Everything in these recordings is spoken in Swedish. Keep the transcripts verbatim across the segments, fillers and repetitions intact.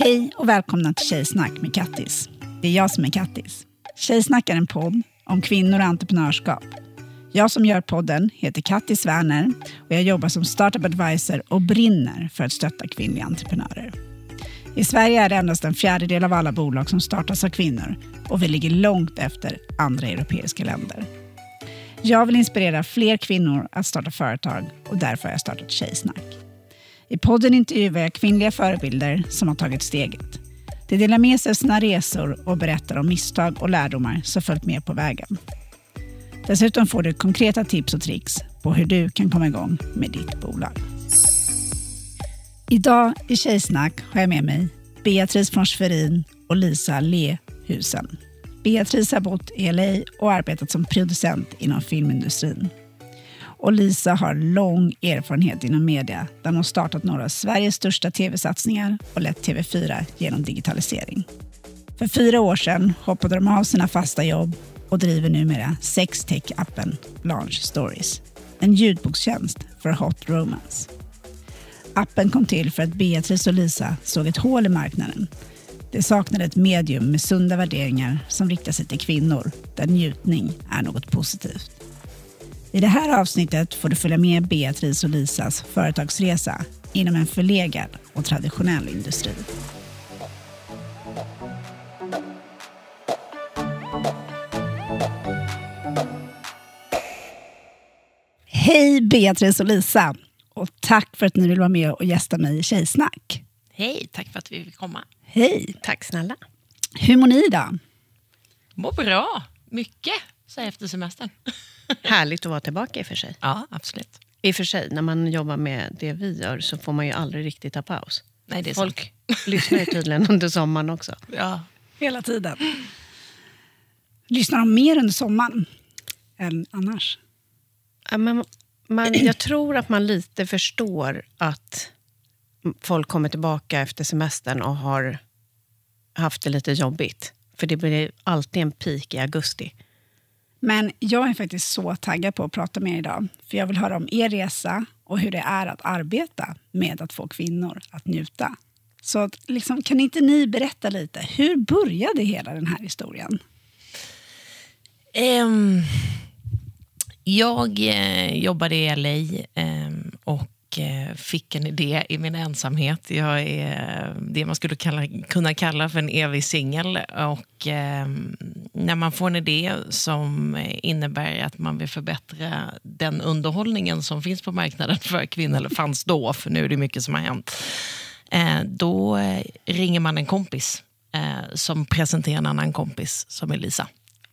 Hej och välkomna till Tjejsnack med Kattis. Det är jag som är Kattis. Tjejsnack är en podd om kvinnor och entreprenörskap. Jag som gör podden heter Kattis Werner och jag jobbar som startup advisor och brinner för att stötta kvinnliga entreprenörer. I Sverige är det endast en fjärdedel av alla bolag som startas av kvinnor och vi ligger långt efter andra europeiska länder. Jag vill inspirera fler kvinnor att starta företag och därför har jag startat Tjejsnack. I podden intervjuar jag kvinnliga förebilder som har tagit steget. De delar med sig av sina resor och berättar om misstag och lärdomar som följt med på vägen. Dessutom får du konkreta tips och tricks på hur du kan komma igång med ditt bolag. Idag i Tjejsnack har jag med mig Beatrice von Schwerin och Lisa Lehusen. Beatrice har bott i L A och arbetat som producent inom filmindustrin. Och Lisa har lång erfarenhet inom media där hon startat några av Sveriges största tv-satsningar och lett T V fyra genom digitalisering. För fyra år sedan hoppade de av sina fasta jobb och driver numera sextech-appen Launch Stories, en ljudbokstjänst för hot romance. Appen kom till för att Beatrice och Lisa såg ett hål i marknaden. Det saknade ett medium med sunda värderingar som riktar sig till kvinnor där njutning är något positivt. I det här avsnittet får du följa med Beatrice och Lisas företagsresa inom en förlegad och traditionell industri. Hej Beatrice och Lisa och tack för att ni vill vara med och gästa mig i Tjejsnack. Hej, tack för att vi fick komma. Hej. Tack snälla. Hur mår ni idag? Mår bra, mycket så efter semestern. Härligt att vara tillbaka i och för sig. Ja, absolut. I och för sig, när man jobbar med det vi gör så får man ju aldrig riktigt ta paus. Nej, det är Folk lyssnar ju tydligen under sommaren också. Ja, Hela tiden. Lyssnar de mer under sommaren än annars? Ja, men man, jag tror att man lite förstår att folk kommer tillbaka efter semestern och har haft det lite jobbigt. För det blir alltid en peak i augusti. Men jag är faktiskt så taggad på att prata med er idag. För jag vill höra om er resa och hur det är att arbeta med att få kvinnor att njuta. Så att, liksom, kan inte ni berätta lite, hur började hela den här historien? Um, jag eh, jobbade i L A eh, och fick en idé i min ensamhet. Jag är det man skulle kalla, kunna kalla för en evig singel. Och eh, när man får en idé som innebär att man vill förbättra den underhållningen som finns på marknaden för kvinnor, eller fanns då, för nu är det mycket som har hänt. Eh, då ringer man en kompis eh, som presenterar en annan kompis som är Lisa.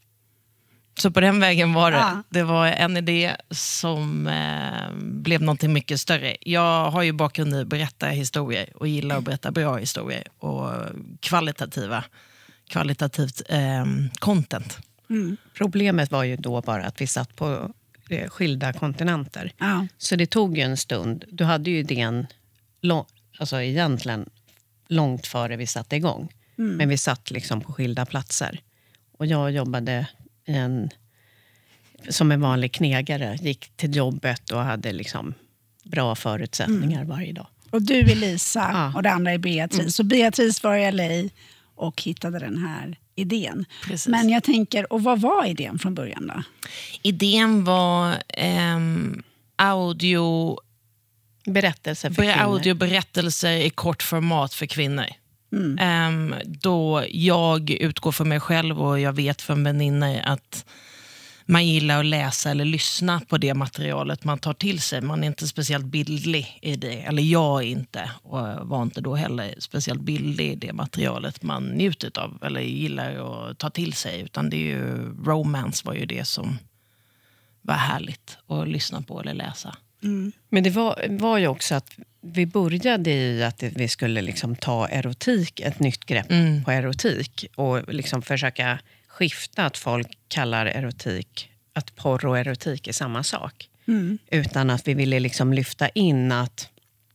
Så på den vägen var det. Ja. Det var en idé som eh, blev någonting mycket större. Jag har ju bakgrund i att berätta historier och gillar att berätta bra historier och kvalitativa, kvalitativt eh, content. Mm. Problemet var ju då bara att vi satt på eh, skilda kontinenter. Ja. Så det tog ju en stund. Du hade ju idén lång, alltså egentligen långt före vi satte igång. Mm. Men vi satt liksom på skilda platser. Och jag jobbade En, som en vanlig knegare, gick till jobbet och hade liksom bra förutsättningar mm. varje dag. Och du är Lisa ja. och det andra är Beatrice. Mm. Så Beatrice var i L A och hittade den här idén. Precis. Men jag tänker, och vad var idén från början då? Idén var eh, audio berättelser för ber- kvinnor. audioberättelser i kort format för kvinnor. Mm. Um, då jag utgår för mig själv och jag vet från väninnor att man gillar att läsa eller lyssna på det materialet man tar till sig. Man är inte speciellt bildlig i det, eller jag är inte, och var inte då heller speciellt bildlig i det materialet man njuter av eller gillar att ta till sig, utan det är ju romance var ju det som var härligt att lyssna på eller läsa. Mm. Men det var, var ju också att vi började i att vi skulle liksom ta erotik, ett nytt grepp mm. på erotik och liksom försöka skifta att folk kallar erotik, att porr och erotik är samma sak. Mm. Utan att vi ville liksom lyfta in att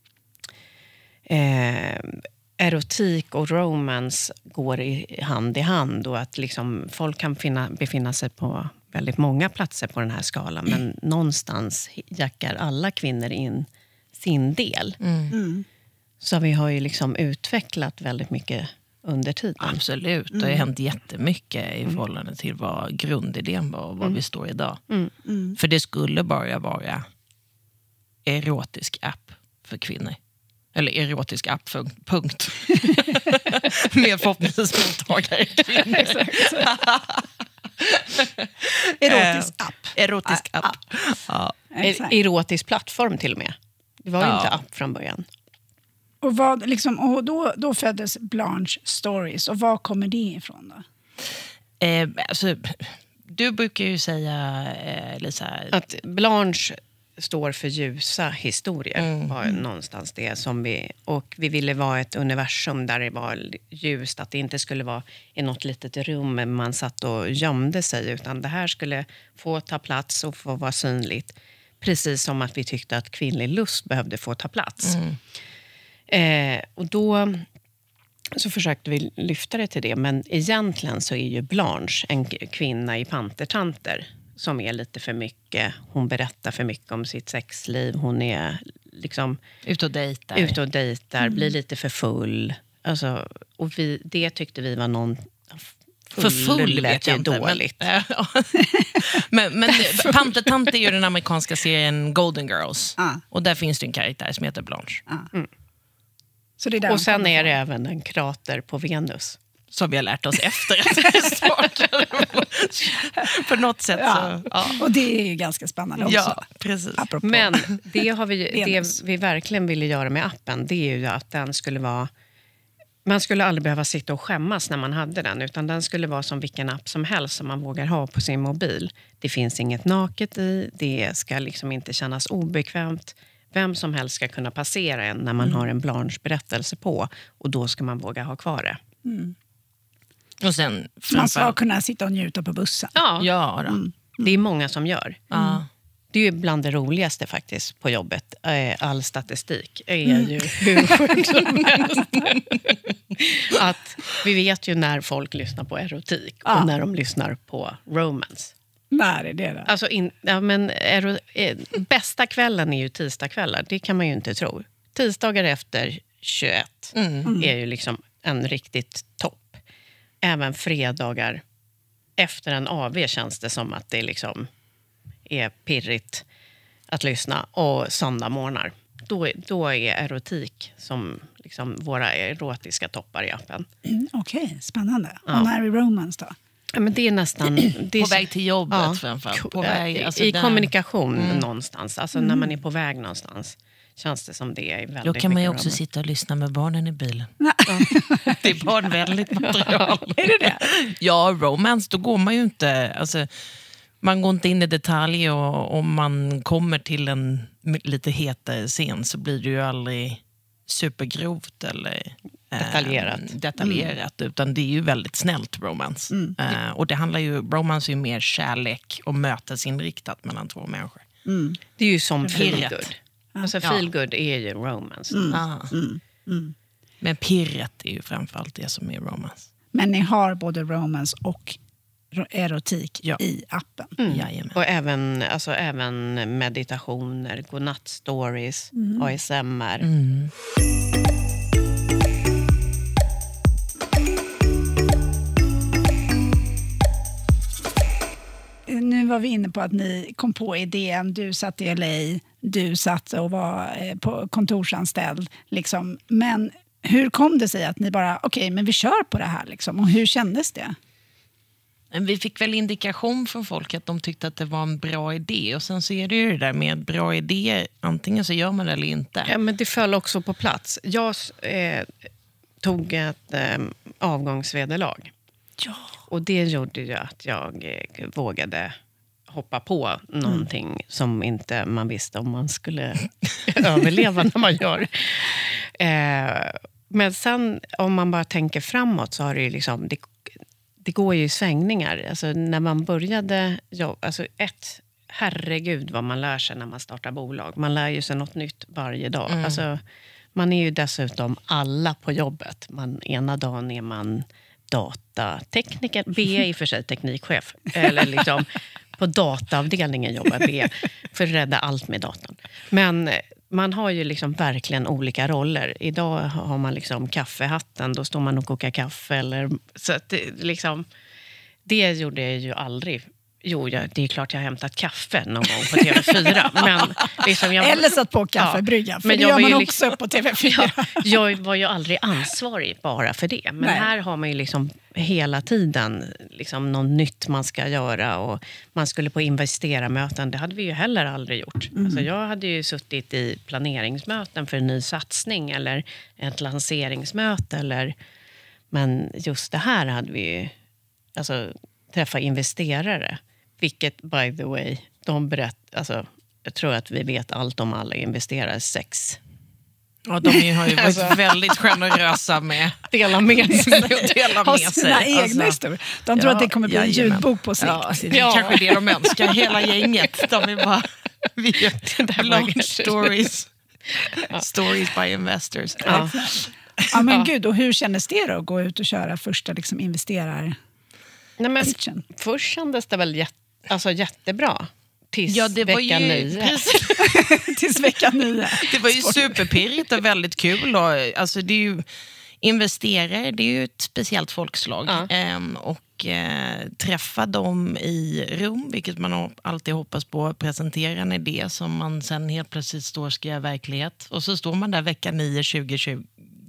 eh, erotik och romance går i hand i hand och att liksom folk kan finna, befinna sig på väldigt många platser på den här skalan, men mm. någonstans jackar alla kvinnor in sin del. Mm. Mm. Så vi har ju liksom utvecklat väldigt mycket under tiden. Absolut, det har mm. hänt jättemycket i förhållande till vad grundidén var och vad mm. vi står idag. Mm. Mm. För det skulle bara vara erotisk app för kvinnor. Eller erotisk app för punkt. Med förhoppningsvis mottagare kvinnor. Erotisk app. Erotisk app. app. Ja. Erotisk plattform till och med. Det var ju ja. inte app från början. Och, vad, liksom, och då, då föddes Blanche Stories. Och var kommer det ifrån då? Eh, alltså, du brukar ju säga, eh, Lisa... Att Blanche står för ljusa historier. Mm. Var någonstans det som vi... Och vi ville vara ett universum där det var ljust. Att det inte skulle vara i något litet rum man satt och gömde sig. Utan det här skulle få ta plats och få vara synligt. Precis som att vi tyckte att kvinnlig lust behövde få ta plats. Mm. Eh, och då så försökte vi lyfta det till det. Men egentligen så är ju Blanche en kvinna i Pantertanter som är lite för mycket. Hon berättar för mycket om sitt sexliv. Hon är liksom ute och dejtar, ut och dejtar mm. blir lite för full. Alltså, och vi, det tyckte vi var någon... Full, för full vet jag inte. Dåligt. Men, ja. men, men Pantertanter är ju den amerikanska serien Golden Girls. Ah. Och där finns det en karaktär som heter Blanche. Ah. Mm. Så det är och sen är det även en krater på Venus. Som vi har lärt oss efter att vi startade. På något sätt ja. så... Ja. Och det är ju ganska spännande också. Ja, precis. Apropå. Men det, har vi, det vi verkligen ville göra med appen, det är ju att den skulle vara... Man skulle aldrig behöva sitta och skämmas när man hade den. Utan den skulle vara som vilken app som helst som man vågar ha på sin mobil. Det finns inget naket i. Det ska liksom inte kännas obekvämt. Vem som helst ska kunna passera en när man mm. har en Blanche-berättelse på. Och då ska man våga ha kvar det. Mm. Och sen, man ska kunna sitta och njuta på bussen. Ja, ja då. Mm. Det är många som gör. Mm. Det är ju bland det roligaste faktiskt på jobbet. All statistik är Mm. ju hur sjukt som helst. Att vi vet ju när folk lyssnar på erotik Ja. och när de lyssnar på romance. När är det då? Alltså in, ja, men ero, eh, bästa kvällen är ju tisdagskvällar. Det kan man ju inte tro. Tisdagar efter tjugoett Mm. är ju liksom en riktigt topp. Även fredagar efter en A V känns det som att det liksom är pirrigt att lyssna. Och söndagmorgnar. Då, då är erotik som liksom våra erotiska toppar i appen. Mm, Okej, okay, spännande. Ja. Och när är romance då? Ja, men det är nästan... Det är på väg till jobbet ja, framförallt. På väg, alltså I där. kommunikation mm. någonstans. Alltså Mm. när man är på väg någonstans. Känns det som det är väldigt Då kan man ju mycket också romance. sitta och lyssna med barnen i bilen. Ja. Det är barnvänligt material. Är det det? Ja, romance, då går man ju inte... Alltså, man går inte in i detalj och om man kommer till en lite hetare scen så blir det ju aldrig supergrovt eller detaljerat, eh, detaljerat mm. utan det är ju väldigt snällt romance. Mm. Eh, och det handlar ju, romance är ju mer kärlek och mötesinriktat mellan två människor. Mm. Det är ju som feel Pirret. good. Alltså feel good är ju romance. Mm. Ah. Mm. Mm. Men pirret är ju framförallt det som är romance. Men ni har både romance och erotik ja. i appen. Mm. Och även, alltså, även meditationer, godnattstories, mm. A S M R. Mm. Nu var vi inne på att ni kom på idén. Du satt i L A, du satt och var på kontorsanställd. Liksom. Men hur kom det sig att ni bara, okej, okay, men vi kör på det här liksom? Och hur kändes det? Vi fick väl indikation från folk att de tyckte att det var en bra idé. Och sen så är det ju det där med bra idé. Antingen så gör man det eller inte. Ja, men det föll också på plats. Jag eh, tog ett eh, avgångsvederlag. Ja. Och det gjorde ju att jag eh, vågade hoppa på någonting mm. som inte man visste om man skulle överleva när man gör. Eh, men sen om man bara tänker framåt så har det ju liksom... Det, Det går ju i svängningar. Alltså, när man började jobba... Alltså ett, herregud vad man lär sig när man startar bolag. Man lär ju sig något nytt varje dag. Mm. Alltså, man är ju dessutom alla på jobbet. Man, ena dagen är man datatekniker. B är i och för sig teknikchef. Eller liksom på dataavdelningen jobbar B. För att rädda allt med datorn. Men man har ju liksom verkligen olika roller. Idag har man liksom kaffehatten, då står man och kokar kaffe. Eller, så att det, liksom, det gjorde jag ju aldrig. Jo, jag, det är klart jag har hämtat kaffe någon gång på T V fyra. Men liksom jag, eller satt på kaffebryggan, ja, för men det jag gör man ju också liksom, på T V fyra. Ja, jag var ju aldrig ansvarig bara för det. Men Nej. Här har man ju liksom hela tiden liksom något nytt man ska göra. Och man skulle på investeramöten, det hade vi ju heller aldrig gjort. Mm. Alltså jag hade ju suttit i planeringsmöten för en ny satsning eller ett lanseringsmöte. Eller, men just det här hade vi ju, alltså träffa investerare. Vilket, by the way, de berättar, alltså, jag tror att vi vet allt om alla investerare sex. Ja, de har ju varit alltså, väldigt generösa med dela med sig. dela med sig. Sina alltså, egna historier. De tror ja, att det kommer bli en ljudbok på sikt. Ja, det är ja. kanske det de önskar, hela gänget. De är bara, vi gör launch stories. Ja. Stories by investors. Ja. Ja, men ja. Gud, och hur kändes det då att gå ut och köra första liksom, investerar? Nej, men först kändes det väl jätte, alltså, jättebra. Tills ja, det vecka var ju, nio. Tills vecka nio. Det var ju superpirrigt och väldigt kul. Och, alltså, det är ju, investerare, det är ju ett speciellt folkslag. Ja. Ehm, och eh, träffa dem i rum, vilket man alltid hoppas på, presentera en idé som man sen helt plötsligt står och ska göra verklighet. Och så står man där vecka nio tjugo tjugo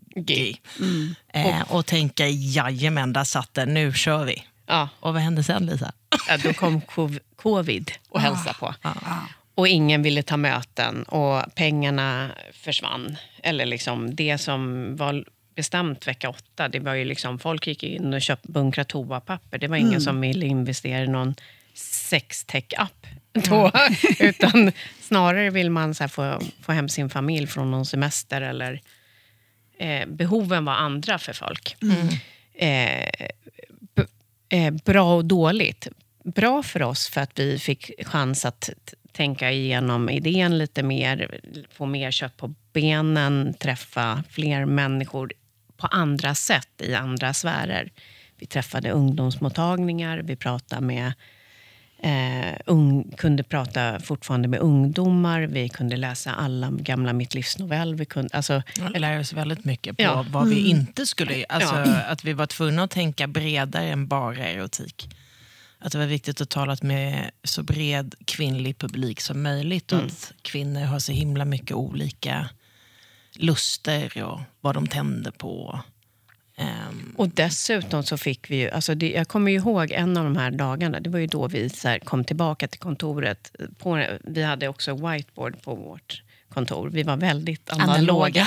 mm. ehm, och, och tänker, jajamän, där satt den, nu kör vi. Ja. Och vad hände sen, Lisa? Ja, då kom covid och hälsa på. Ah, ah. Och ingen ville ta möten och pengarna försvann. Eller liksom det som var bestämt vecka åtta, det var ju liksom, folk gick in och köpte bunkra toapapper. Det var ingen mm. som ville investera i någon sextech-app då. Mm. Utan snarare vill man så här få, få hem sin familj från någon semester. Eller eh, behoven var andra för folk. Mm. Eh, Eh, bra och dåligt. Bra för oss för att vi fick chans att t- tänka igenom idén lite mer, få mer kött på benen, träffa fler människor på andra sätt i andra sfärer. Vi träffade ungdomsmottagningar, vi pratade med eh, un- kunde prata fortfarande med ungdomar, vi kunde läsa alla gamla Mitt livsnovell. Vi kunde, alltså, jag lär oss väldigt mycket på ja. vad vi inte skulle, alltså ja. att vi var tvungna att tänka bredare än bara erotik. Att det var viktigt att tala med så bred kvinnlig publik som möjligt och mm. att kvinnor har så himla mycket olika luster och vad de tänder på. Um, och dessutom så fick vi ju, alltså det, jag kommer ju ihåg en av de här dagarna, det var ju då vi så här kom tillbaka till kontoret. På, vi hade också whiteboard på vårt kontor. Vi var väldigt analoga. analoga.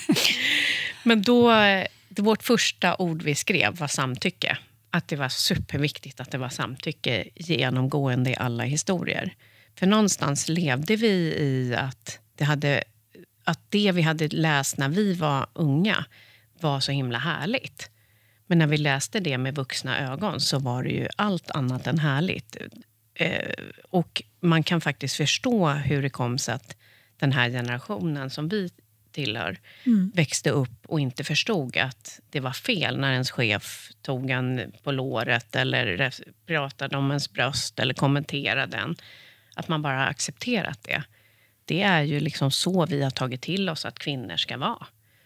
Men då, det, vårt första ord vi skrev var samtycke. Att det var superviktigt att det var samtycke genomgående i alla historier. För någonstans levde vi i att det, hade, att det vi hade läst när vi var unga var så himla härligt. Men när vi läste det med vuxna ögon så var det ju allt annat än härligt. Eh, och man kan faktiskt förstå hur det kom sig att den här generationen som vi tillhör mm. växte upp och inte förstod att det var fel när ens chef tog en på låret eller pratade om ens bröst eller kommenterade den. Att man bara accepterat det. Det är ju liksom så vi har tagit till oss att kvinnor ska vara.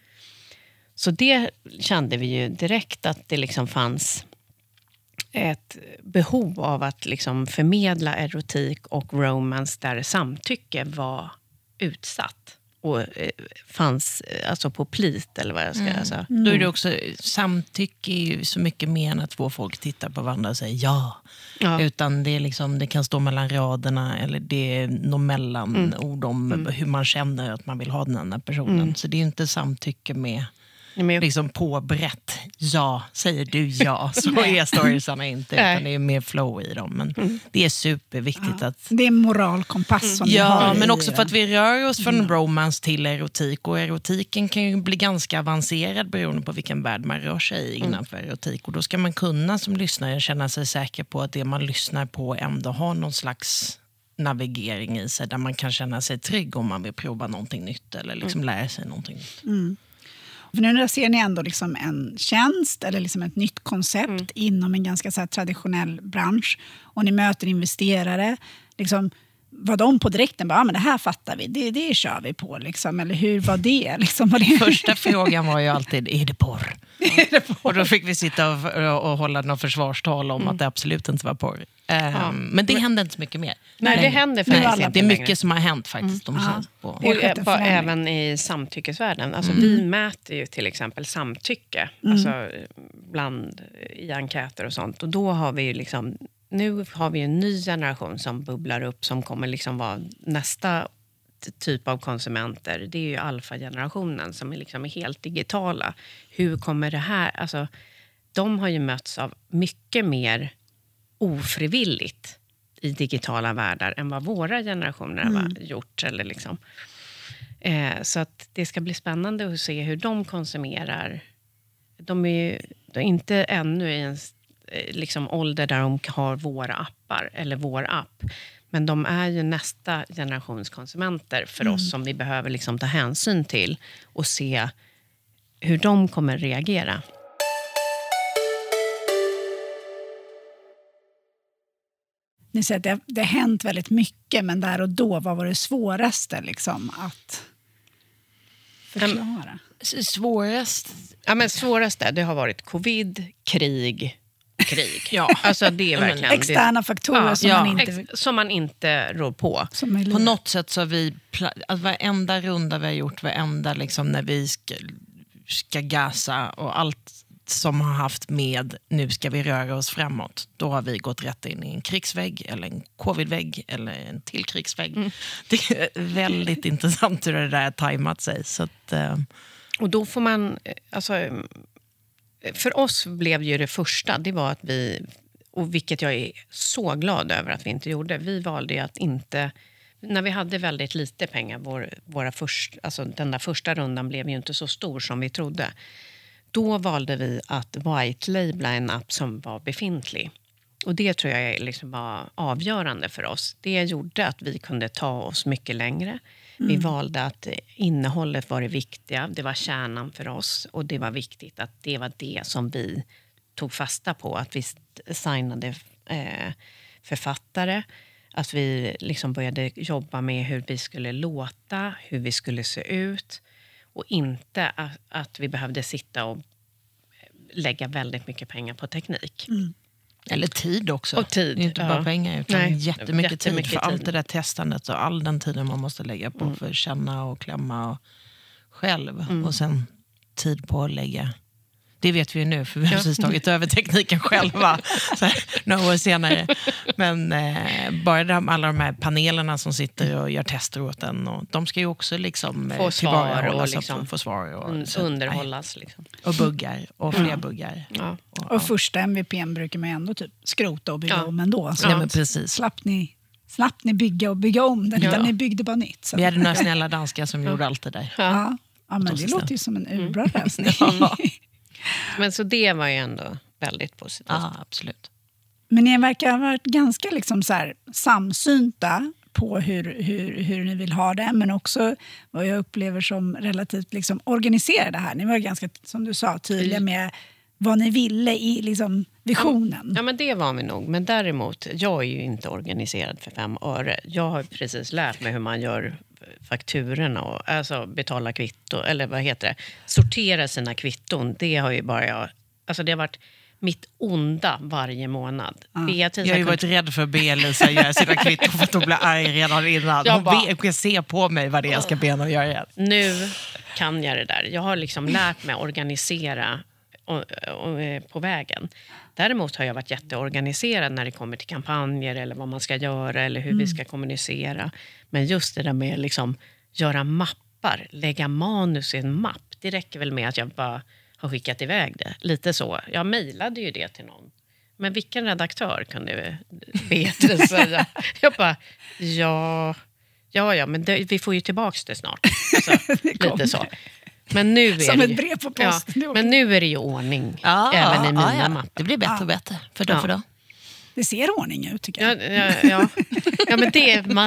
Så det kände vi ju direkt att det liksom fanns ett behov av att liksom förmedla erotik och romance där samtycke var utsatt och fanns alltså på plit eller vad jag ska mm. säga. Mm. Då är det också, samtycke är ju så mycket mer än att två folk tittar på varandra och säger ja. ja. Utan det är liksom, det kan stå mellan raderna eller det är något mellan mm. ord om mm. hur man känner att man vill ha den andra personen. Mm. Så det är ju inte samtycke med jag... liksom påbrett. Ja, säger du ja. Så är storiesarna inte, utan det är mer flow i dem. Men mm. det är superviktigt ja. att... Det är moralkompass som ja, vi har. Men också för att vi rör oss från mm. romance till erotik. Och erotiken kan ju bli ganska avancerad beroende på vilken värld man rör sig i innanför mm. erotik. Och då ska man kunna som lyssnare känna sig säker på att det man lyssnar på ändå har någon slags navigering i sig. Där man kan känna sig trygg om man vill prova någonting nytt. Eller liksom mm. lära sig någonting nytt. Mm. För nu ser ni ändå liksom en tjänst eller liksom ett nytt koncept mm. inom en ganska så här traditionell bransch. Och ni möter investerare. Liksom, var de på direkten bara, ja, men det här fattar vi, det, det kör vi på liksom, eller hur var det? Liksom, var det... Första frågan var ju alltid, är det porr? är det porr? Och då fick vi sitta och, och hålla någon försvarstal om mm. att det absolut inte var porr. Um, ja. Men det hände inte så mycket mer. Nej, det händer faktiskt Nej, inte Det är mycket längre. som har hänt faktiskt. De mm. på. Och, och, även i samtyckesvärlden. Alltså, mm. Vi mäter ju till exempel samtycke mm. alltså, bland, i enkäter och sånt. Och då har vi ju liksom, nu har vi en ny generation som bubblar upp, som kommer liksom vara nästa typ av konsumenter. Det är ju alfa-generationen som är, liksom är helt digitala. Hur kommer det här... Alltså, de har ju mötts av mycket mer ofrivilligt i digitala världar än vad våra generationer mm. har gjort. Eller liksom. eh, så att det ska bli spännande att se hur de konsumerar. De är ju de är inte ännu i en eh, liksom ålder där de har våra appar eller vår app. Men de är ju nästa generations konsumenter för mm. oss som vi behöver liksom ta hänsyn till och se hur de kommer reagera. Ni säger att det, det har hänt väldigt mycket, men där och då, vad var det svåraste liksom, att förklara? Svårast? Ja, men svåraste, det har varit covid, krig, krig. Ja, alltså det är verkligen... Externa det, faktorer ja, som, ja, man inte, ex, som man inte rår på. På något sätt så har vi... Att varenda runda vi har gjort, varenda liksom när vi ska, ska gasa och allt som har haft med nu ska vi röra oss framåt, då har vi gått rätt in i en krigsvägg eller en covidvägg eller en till krigsvägg. Mm. Det är väldigt intressant hur det där har tajmat sig. Så att, uh... Och då får man, alltså, för oss blev ju det första, det var att vi, och vilket jag är så glad över att vi inte gjorde, vi valde att inte, när vi hade väldigt lite pengar, vår, våra först, alltså den där första rundan blev ju inte så stor som vi trodde. Då valde vi att white-labla en app som var befintlig. Och det tror jag liksom var avgörande för oss. Det gjorde att vi kunde ta oss mycket längre. Mm. Vi valde att innehållet var det viktiga. Det var kärnan för oss. Och det var viktigt att det var det som vi tog fasta på. Att vi signade eh, författare. Att vi liksom började jobba med hur vi skulle låta. Hur vi skulle se ut. Och inte att, att vi behövde sitta och lägga väldigt mycket pengar på teknik. Mm. Eller tid också. Och tid, det är inte ja. bara pengar utan Nej, jättemycket, jättemycket tid. För tid. allt det där testandet och all den tiden man måste lägga på mm. för att känna och klämma och själv. Mm. Och sen tid på att lägga... Det vet vi ju nu, för vi har precis tagit över tekniken själva så här, några år senare. Men eh, bara de, alla de här panelerna som sitter och gör tester åt en, och de ska ju också liksom få svar och liksom, få svar och så, underhållas. Liksom. Och buggar, och fler ja. buggar. Ja. Och, och första M V P:n brukar man ändå typ skrota och bygga ja. om ändå. Så ja, men precis. Slapp ni, slapp ni bygga och bygga om den, ja. utan ni byggde bara nytt. Så. Vi hade några snälla danskar som ja. gjorde allt det där. Ja, ja. ja men det låter ju som en urbra mm. lösning. Ja. Men så det var ju ändå väldigt positivt. Ja, absolut. Men ni verkar ha varit ganska liksom så här samsynta på hur, hur, hur ni vill ha det. Men också vad jag upplever som relativt liksom organiserade här. Ni var ganska, som du sa, tydliga med vad ni ville i liksom visionen. Ja, ja, men det var vi nog. Men däremot, jag är ju inte organiserad för fem öre. Jag har precis lärt mig hur man gör fakturorna och alltså betala kvitto, eller vad heter det, sortera sina kvitton. Det har ju bara jag, alltså det har varit mitt onda varje månad. Ja. Jag har ju varit rädd för att be Lisa göra sina kvitton för att hon blir arg redan innan. Hon bara, be, se på mig vad det är jag ska be henne att göra. Nu kan jag det där. Jag har liksom lärt mig att organisera och, och, och, på vägen. Däremot har jag varit jätteorganiserad när det kommer till kampanjer eller vad man ska göra eller hur mm. vi ska kommunicera. Men just det där med liksom göra mappar, lägga manus i en mapp, det räcker väl med att jag bara har skickat iväg det. Lite så. Jag mejlade ju det till någon. Men vilken redaktör kunde Beatrice säga? Jag bara, ja, ja, ja men det, vi får ju tillbaka det snart. Alltså, det lite så. Men nu är som det, ett brev på post. Ja, men nu är det ju ordning ja, även i mina ja, ja. mappar. Det blir bättre ja. och bättre för då, ja. för då. Det ser ordning ut tycker jag. Ja, ja, ja. ja men det man,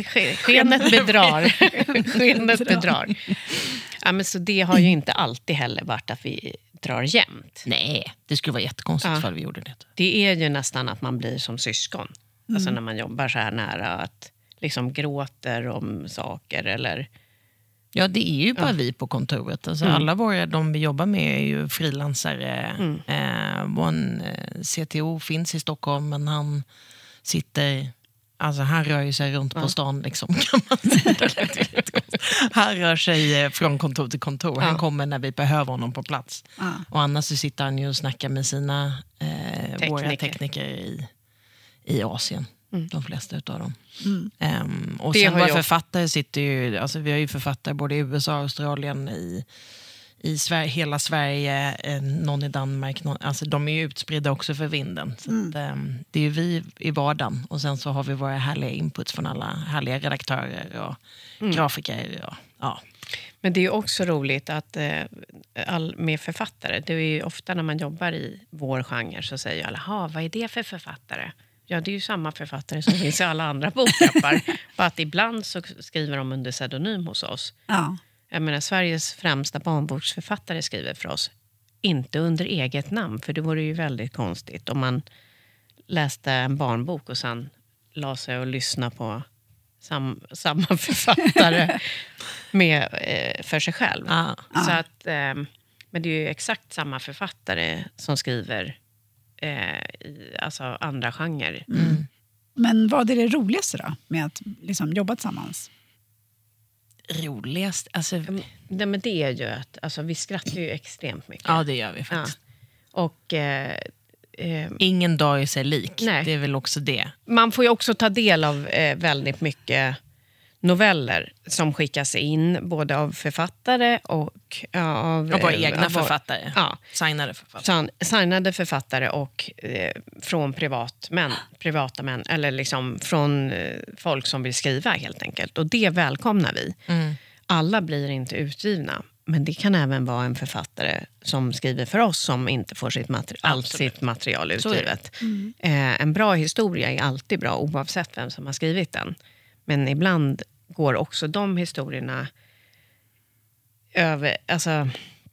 skenet bedrar. Skenet bedrar. Ja, men så det har ju inte alltid heller varit att vi drar jämnt. Nej, det skulle vara jättekonstigt ja. för vi gjorde det. Det är ju nästan att man blir som syskon. Mm. Alltså när man jobbar så här nära att liksom gråter om saker eller... Ja, det är ju bara ja. vi på kontoret. Alltså mm. Alla våra, de vi jobbar med är ju frilansare. Mm. Eh, vår C T O finns i Stockholm, men han sitter... Alltså han rör ju sig runt ja. på stan liksom, kan man säga. Han rör sig från kontor till kontor. Ja. Han kommer när vi behöver honom på plats. Ja. Och annars så sitter han ju och snackar med sina eh, tekniker. våra tekniker i, i Asien. Mm. De flesta utav dem. Mm. Um, och det sen våra författare sitter ju, alltså vi har ju författare både i U S A och Australien, i, i Sverige, hela Sverige, eh, någon i Danmark, någon, alltså de är ju utspridda också för vinden. Så mm. att, um, det är ju vi i vardagen, och sen så har vi våra härliga inputs från alla härliga redaktörer och mm. grafiker. Och, ja. Men det är ju också roligt att eh, all, med författare, det är ju ofta när man jobbar i vår genre så säger alla, ha, vad är det för författare? Ja, det är ju samma författare som finns i alla andra bokappar. Bara att ibland så skriver de under pseudonym hos oss. Ja. Jag menar, Sveriges främsta barnboksförfattare skriver för oss. Inte under eget namn, för det vore ju väldigt konstigt om man läste en barnbok och sen la sig och lyssna på sam, samma författare med, eh, för sig själv. Ja. Så att, eh, men det är ju exakt samma författare som skriver i alltså andra genrer. Mm. Men vad är det roligaste då med att liksom jobba tillsammans? Roligast? Alltså... Det, men det är ju att alltså, vi skrattar ju extremt mycket. Ja, det gör vi faktiskt. Ja. Och eh, eh, ingen dag är sig lik. Nej. Det är väl också det. Man får ju också ta del av eh, väldigt mycket noveller som skickas in både av författare och ja, av... Och våra egna av, författare. Ja. Signade författare. Signade författare och eh, från privatmän, privata män, eller liksom från eh, folk som vill skriva helt enkelt. Och det välkomnar vi. Mm. Alla blir inte utgivna. Men det kan även vara en författare som skriver för oss som inte får sitt materi- allt sitt material utgivet. Mm. Eh, en bra historia är alltid bra oavsett vem som har skrivit den. Men ibland går också de historierna över, alltså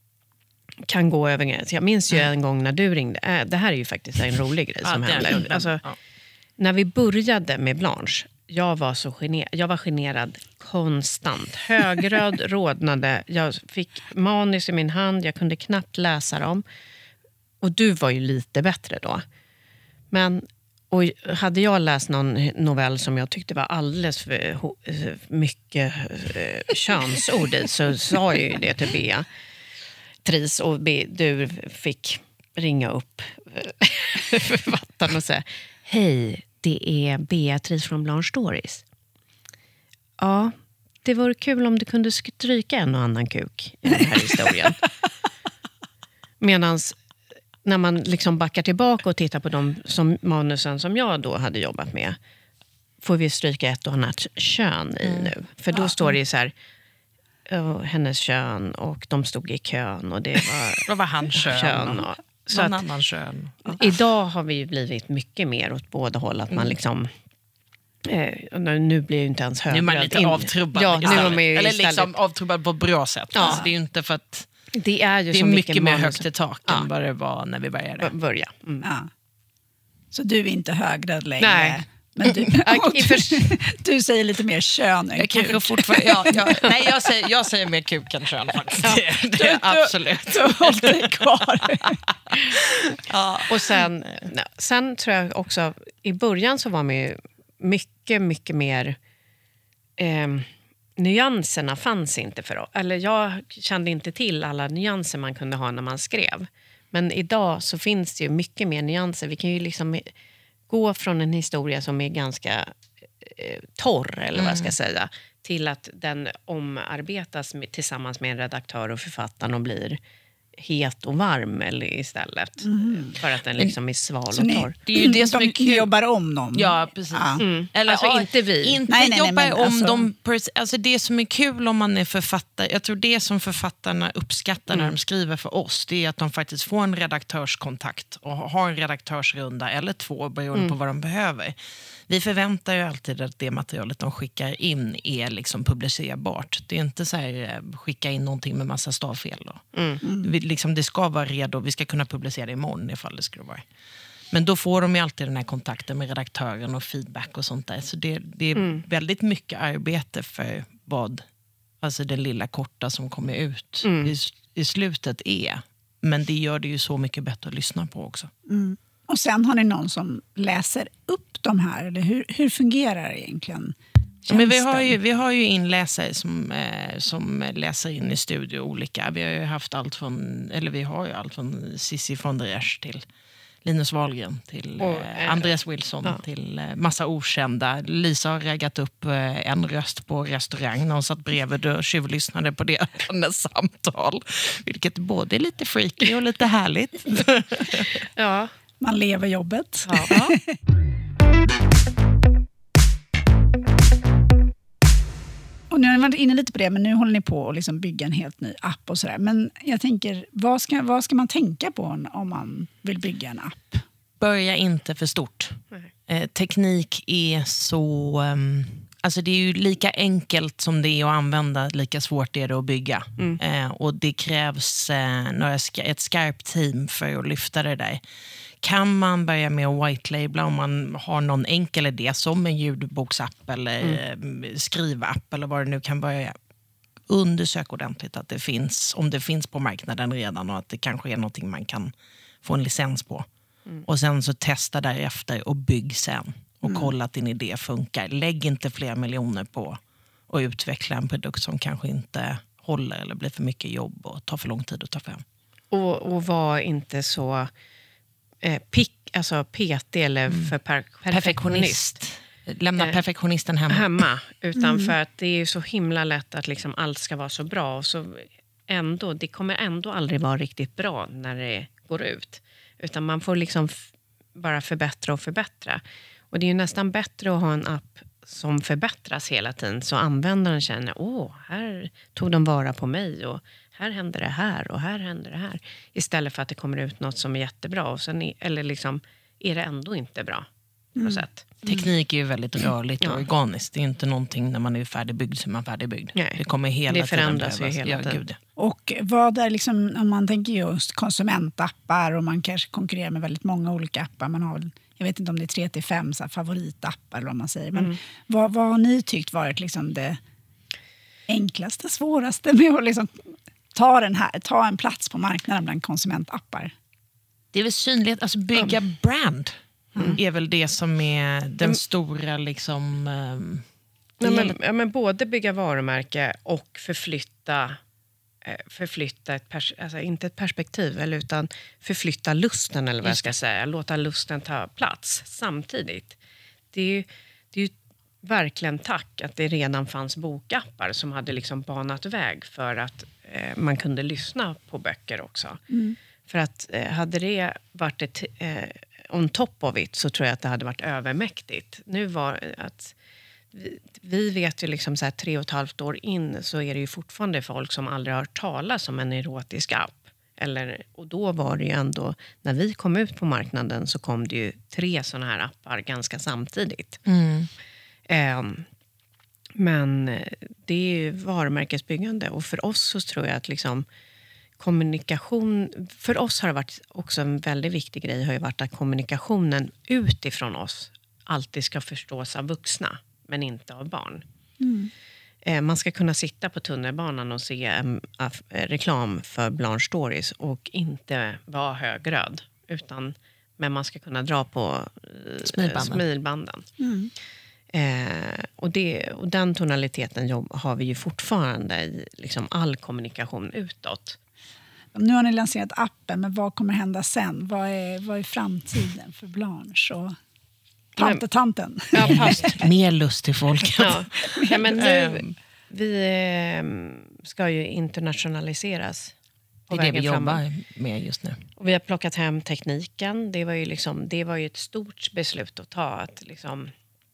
kan gå över gränsen. Jag minns ju en gång när du ringde. Det här är ju faktiskt en rolig grej som ja, hände. Alltså, ja. När vi började med Blanche, jag var så generad, jag var generad konstant. Högröd, rodnade. Jag fick manus i min hand, jag kunde knappt läsa dem. Och du var ju lite bättre då. Men och hade jag läst någon novell som jag tyckte var alldeles för mycket eh, könsord i, så sa jag ju det till Bea Tris, och Be, du fick ringa upp författaren och säga, hej, det är Beatrice från Blanche Stories. Ja, det vore kul om du kunde stryka en och annan kuk i den här historien. Medans när man liksom backar tillbaka och tittar på de som manusen som jag då hade jobbat med, får vi stryka ett och annat kön i mm. nu. För då ja. står det ju så här, oh, hennes kön, och de stod i kön, och det var, det var hans kön. kön och, så någon att, annan kön. Idag har vi ju blivit mycket mer åt båda håll, att mm. man liksom eh, nu blir ju inte ens högröd. Nu är man lite in. avtrubbad. Ja, nu är man ju Eller liksom avtrubbad på ett bra sätt. Ja. Alltså, det är ju inte för att det är, ju det är så mycket, mycket mer högt i tak ja. än vad det var när vi började. B- börja. Mm. Ja. Så du är inte högröd längre? Nej. Men du, du, du säger lite mer kön än jag kuk. Kanske fortfarande, ja, ja, nej, jag säger, jag säger mer kuk än kön faktiskt. Ja. Det, det, du, absolut. Du har hållit dig kvar. Ja. Och sen, sen tror jag också, i början så var man ju mycket, mycket mer... Eh, nyanserna fanns inte för oss. Eller jag kände inte till alla nyanser man kunde ha när man skrev. Men idag så finns det ju mycket mer nyanser. Vi kan ju liksom gå från en historia som är ganska eh, torr, eller vad jag ska säga, till att den omarbetas med, tillsammans med en redaktör och författaren och blir het och varm eller istället. Mm. För att den liksom är sval och torr. Det är ju det som de är kul. Jobbar om dem. Ja, precis. Ja. Mm. Eller alltså ja, inte vi. Inte nej, nej, jobbar nej, om alltså... dem. Alltså det som är kul om man är författare, jag tror det som författarna uppskattar mm. när de skriver för oss, det är att de faktiskt får en redaktörskontakt och har en redaktörsrunda eller två beroende mm. på vad de behöver. Vi förväntar ju alltid att det materialet de skickar in är liksom publicerbart. Det är inte så här skicka in någonting med massa stavfel då. Mm. Mm. Vi, liksom, det ska vara redo, vi ska kunna publicera det imorgon ifall det skulle vara. Men då får de ju alltid den här kontakten med redaktören och feedback och sånt där. Så det, det är mm. väldigt mycket arbete för vad alltså den lilla korta som kommer ut mm. i, i slutet är. Men det gör det ju så mycket bättre att lyssna på också. Mm. Och sen har ni någon som läser upp de här, eller hur, hur fungerar det egentligen? Men vi har ju, vi har ju inläsare som, eh, som läser in i studio olika. Vi har ju haft allt från, eller vi har ju allt från Cissi von der Esch till Linus Wahlgren till och, eh, Andreas Wilson ja. till eh, massa okända. Lisa har reggat upp eh, en röst på restaurang när hon satt bredvid och tjuvlyssnade på det hennes samtal. Vilket både är lite freaky och lite härligt. Ja. Man lever jobbet. Ja. Och nu har ni varit inne lite på det, men nu håller ni på att liksom bygga en helt ny app och sådär. Men jag tänker, vad ska, vad ska man tänka på om man vill bygga en app? Börja inte för stort. Eh, teknik är så... Um, alltså det är ju lika enkelt som det är att använda, lika svårt är det att bygga. Mm. Eh, och det krävs eh, några ska, ett skarpt team för att lyfta det där. Kan man börja med att white-labla om man har någon enkel idé som en ljudboksapp eller mm. skrivapp eller vad det nu kan börja. Undersök ordentligt att det finns, om det finns på marknaden redan och att det kanske är någonting man kan få en licens på. Mm. Och sen så testa därefter och bygg sen. Och mm. kolla att din idé funkar. Lägg inte flera miljoner på att utveckla en produkt som kanske inte håller eller blir för mycket jobb och tar för lång tid att ta fram. Och, och var inte så... Eh, pick, alltså P T eller för per, perfektionist. Lämna eh, perfektionisten hemma. hemma utan mm. för att det är ju så himla lätt att liksom allt ska vara så bra. Och så ändå, det kommer ändå aldrig vara riktigt bra när det går ut. Utan man får liksom f- bara förbättra och förbättra. Och det är ju nästan bättre att ha en app som förbättras hela tiden. Så användaren känner, åh, här tog de vara på mig och här händer det här och här händer det här. Istället för att det kommer ut något som är jättebra. Och sen är, eller liksom, är det ändå inte bra på mm. sätt. Teknik är ju väldigt rörligt och ja. organiskt. Det är inte någonting när man är färdigbyggd som man är färdigbyggd. Nej. Det kommer hela det förändras tiden. Ju hela ja, tiden. Gud. Och vad är liksom, om man tänker just konsumentappar och man kanske konkurrerar med väldigt många olika appar. Man har, jag vet inte om det är tre till fem så här, favoritappar eller vad man säger. Men mm. vad, vad har ni tyckt varit liksom det enklaste, svåraste med att liksom ta, den här, ta en plats på marknaden bland konsumentappar? Det är väl synligt, alltså bygga mm. brand. Mm. är väl det som är den mm. stora liksom... Um, Nej, men, ja, men både bygga varumärke och förflytta, eh, förflytta ett pers- alltså inte ett perspektiv, eller utan förflytta lusten, eller vad jag ska säga. Låta lusten ta plats samtidigt. Det är ju, det är ju verkligen tack att det redan fanns bokappar som hade liksom banat väg för att eh, man kunde lyssna på böcker också. Mm. För att eh, hade det varit ett... Eh, on top of it, så tror jag att det hade varit övermäktigt. Nu var att vi, vi vet ju liksom så här tre och ett halvt år in så är det ju fortfarande folk som aldrig har hört talas om en erotisk app. Eller, och då var det ju ändå, när vi kom ut på marknaden så kom det ju tre sådana här appar ganska samtidigt. Mm. Um, men det är ju varumärkesbyggande, och för oss så tror jag att liksom kommunikation, för oss har det varit också en väldigt viktig grej, har ju varit att kommunikationen utifrån oss alltid ska förstås av vuxna, men inte av barn. Mm. Eh, man ska kunna sitta på tunnelbanan och se en eh, reklam för Blanche Stories och inte vara högröd, utan, men man ska kunna dra på eh, smilbanden. smilbanden. Mm. Eh, och, det, och den tonaliteten jobb, har vi ju fortfarande i liksom all kommunikation utåt. Nu har ni lanserat appen, men vad kommer hända sen? Vad är, vad är framtiden för Blanche och tantetanten? Ja, fast. Mer lust till folket. Ja. Ja, men nu, vi eh, ska ju internationaliseras. Det är det vi jobbar framåt med just nu. Och vi har plockat hem tekniken. Det var ju, liksom, det var ju ett stort beslut att ta, att liksom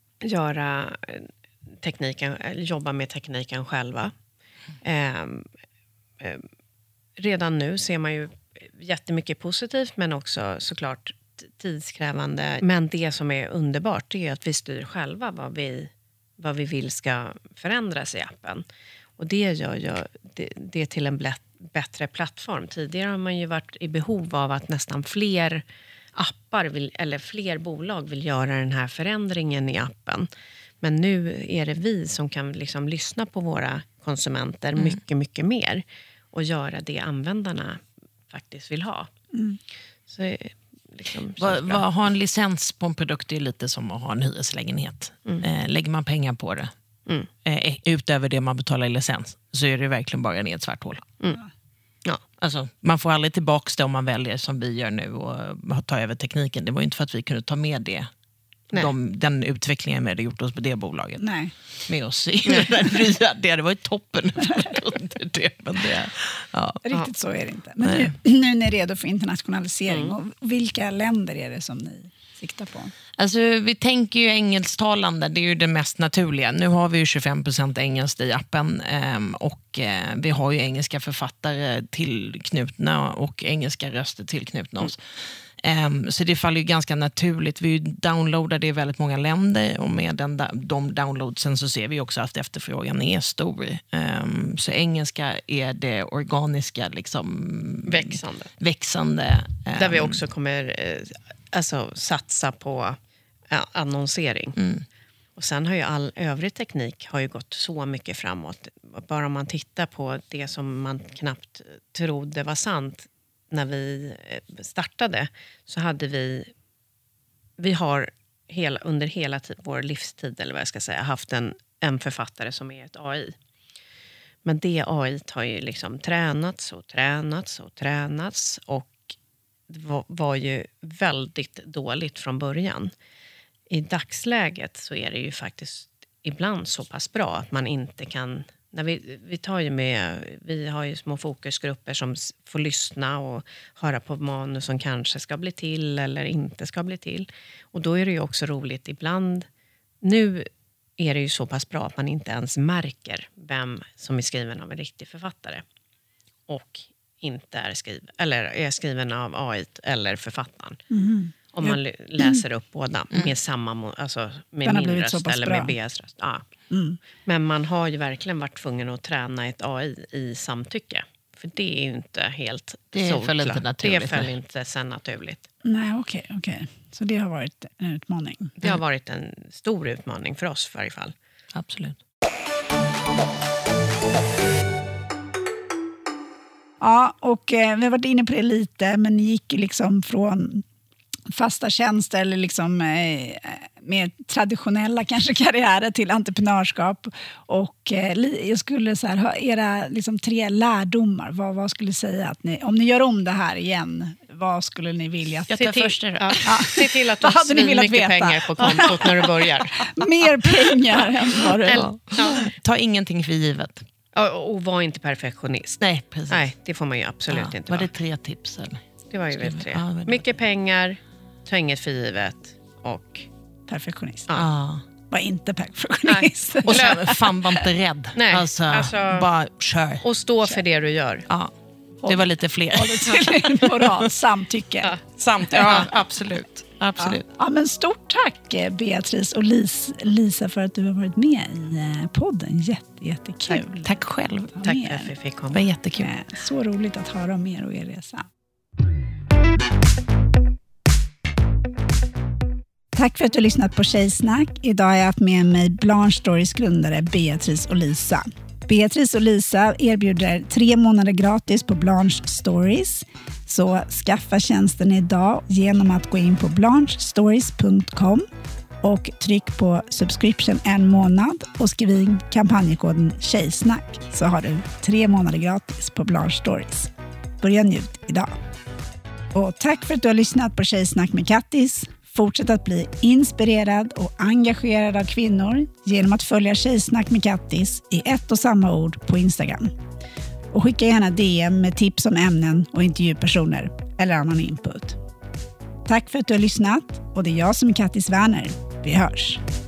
göra tekniken, jobba med tekniken själva. Eh, eh, Redan nu ser man ju jättemycket positivt, men också såklart tidskrävande. Men det som är underbart är att vi styr själva vad vi, vad vi vill ska förändras i appen. Och det gör ju det, det till en blätt, bättre plattform. Tidigare har man ju varit i behov av att nästan fler appar vill, eller fler bolag vill göra den här förändringen i appen. Men nu är det vi som kan liksom lyssna på våra konsumenter mm. mycket, mycket mer. Och göra det användarna faktiskt vill ha. Mm. Så liksom, vad, vad har en licens på en produkt är lite som att ha en hyreslägenhet. Mm. Eh, lägger man pengar på det mm. eh, utöver det man betalar i licens så är det verkligen bara en ett svart hål. Mm. Ja, alltså, man får aldrig tillbaka det om man väljer som vi gör nu och tar över tekniken. Det var inte för att vi kunde ta med det. De, den utvecklingen med det gjort oss på det bolaget. Nej. Med oss i den nya. Det hade varit toppen under det. Men det ja. Riktigt så är det inte. Men nu, nu är ni redo för internationalisering. Mm. Och vilka länder är det som ni siktar på? Alltså, vi tänker ju engelsktalande. Det är ju det mest naturliga. Nu har vi ju tjugofem procent engelskt i appen. Och vi har ju engelska författare tillknutna och engelska röster tillknutna oss. Um, så det faller ju ganska naturligt. Vi downloadar det i väldigt många länder och med den, de downloadsen så ser vi också att efterfrågan är stor. Um, så engelska är det organiska liksom, växande. växande um, Där vi också kommer eh, alltså, satsa på eh, annonsering. Mm. Och sen har ju all övrig teknik har ju gått så mycket framåt. Bara om man tittar på det som man knappt trodde var sant. När vi startade så hade vi, vi har hela, under hela tid, vår livstid eller vad jag ska säga, haft en, en författare som är ett A I. Men det A I har ju liksom tränats och tränats och tränats och var, var ju väldigt dåligt från början. I dagsläget så är det ju faktiskt ibland så pass bra att man inte kan... När vi, vi, tar ju med, vi har ju små fokusgrupper som får lyssna och höra på manus som kanske ska bli till eller inte ska bli till. Och då är det ju också roligt ibland. Nu är det ju så pass bra att man inte ens märker vem som är skriven av en riktig författare. Och inte är skriven, eller är skriven av A I eller författaren. Mm. Om man läser upp båda mm. med samma, alltså med min röst eller med Beas röst. Ja. Mm. Men man har ju verkligen varit tvungen att träna ett A I i samtycke. För det är ju inte helt det solklart. Inte naturligt. Det föll inte sen naturligt. Nej, okej, okay, okej. Okay. Så det har varit en utmaning. Det har varit en stor utmaning för oss i varje fall. Absolut. Ja, och eh, vi har varit inne på det lite, men ni gick ju liksom från fasta tjänster eller liksom eh, mer traditionella kanske karriärer till entreprenörskap. Och eh, jag skulle så här, ha era liksom tre lärdomar. Vad, vad skulle säga att ni, om ni gör om det här igen, vad skulle ni vilja? Jag tar först det då. Ja. Ja. Se till att du har svin mycket veta? pengar på kontot när du börjar. Mer pengar än vad du har. Ja. Ta ingenting för givet. Och, och var inte perfektionist. Nej, precis. Nej, det får man ju absolut ja. inte var vara. det tre tips? Eller? Det var ju väl tre. Ja, det mycket pengar, ta inget för givet och... perfektionist. Ja. Ah. Var inte perfektionist. Och sen, fan var inte rädd. Nej, alltså, alltså, bara kör. Och stå kör. för det du gör. Ja. Det var lite fler. Moral, samtycke. Ja, Samt, ja, absolut. absolut. Ja. Ja, men stort tack Beatrice och Lis, Lisa för att du har varit med i podden. Jätte, jättekul. Tack, tack själv. Tack för att vi fick komma. Det var jättekul. Så roligt att höra om er och er resa. Tack för att du har lyssnat på Tjejsnack. Idag har jag haft med mig Blanche Stories grundare Beatrice och Lisa. Beatrice och Lisa erbjuder tre månader gratis på Blanche Stories. Så skaffa tjänsten idag genom att gå in på blanche stories punkt com och tryck på subscription en månad och skriv in kampanjkoden Tjejsnack så har du tre månader gratis på Blanche Stories. Börja njut idag. Och tack för att du har lyssnat på Tjejsnack med Kattis. Fortsätt att bli inspirerad och engagerad av kvinnor genom att följa Tjejsnack med Kattis i ett och samma ord på Instagram. Och skicka gärna D M med tips om ämnen och intervjupersoner eller annan input. Tack för att du har lyssnat och det är jag som är Kattis Werner. Vi hörs!